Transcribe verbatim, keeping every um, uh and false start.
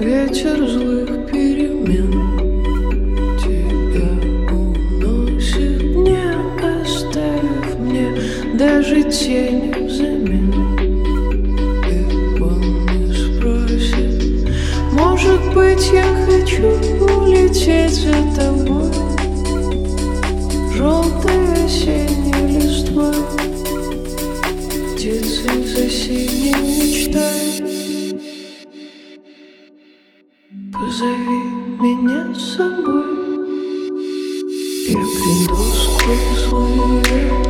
ветер злых перемен тебя уносит, не оставив мне даже тени взамен. И он не спросит, может быть, я хочу улететь за тобой, желтой осенней листвой, птицей за синей мечтой. Позови меня с собой, я приду сквозь злые